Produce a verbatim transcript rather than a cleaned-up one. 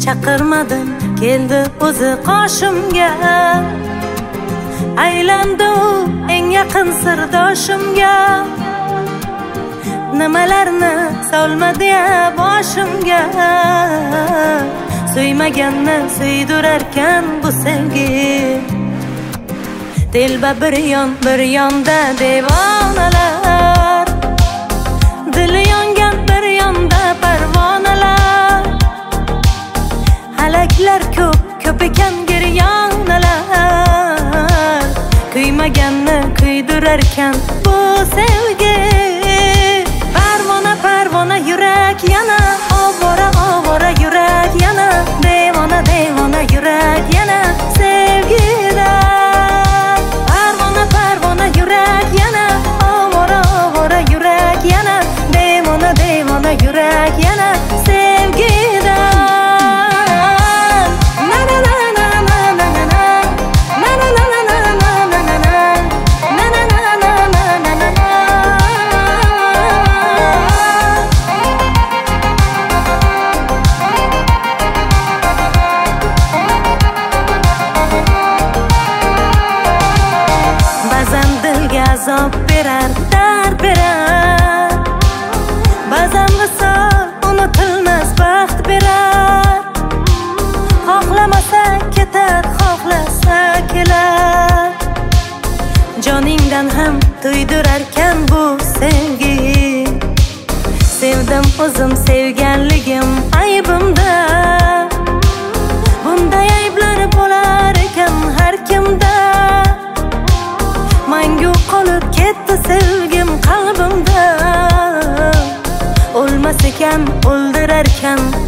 chaqirmadim, keldi o'zi qoshimga. Aylandi u eng yaqin sirdoshimga. Nimalarni solmadi ya boshimga. Suymaganni suydirarkan bu sevgi. Telba bir yon bir yonda devonalar, dili yongan bir yonda parvonalar. Halaklar ko'p ko'p ekan giryonalar, kuymaganni kuydirarkan bu sevgi. Parvona parvona yurak yana, ovora ovora yurak yana, devona devona yurak yana sevgida. Parvona parvona yurak yana, ovora ovora yurak yana, devona devona yurak yana sevgida. Azob berar, dard berar, ba'zan visol unutilmas baxt berar. Xohlamasa ketar, xohlasa kelar, joningdan ham to'ydirarkan bu sevgi. Sevdim o'zim sevganligim aybimda, bunday ayblar bo'lar ekan har kimda. Mangu qolib ketdi sevgim qalbimda, o'lmas ekan o'ldirarkan